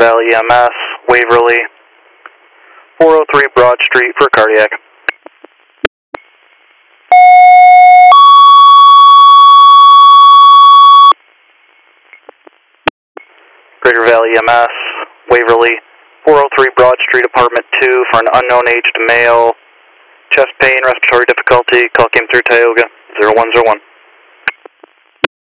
Valley EMS, Waverly, 403 Broad Street for cardiac. Greater Valley EMS, Waverly, 403 Broad Street, apartment 2 for an unknown aged male. Chest pain, respiratory difficulty, call came through Tioga, 0101.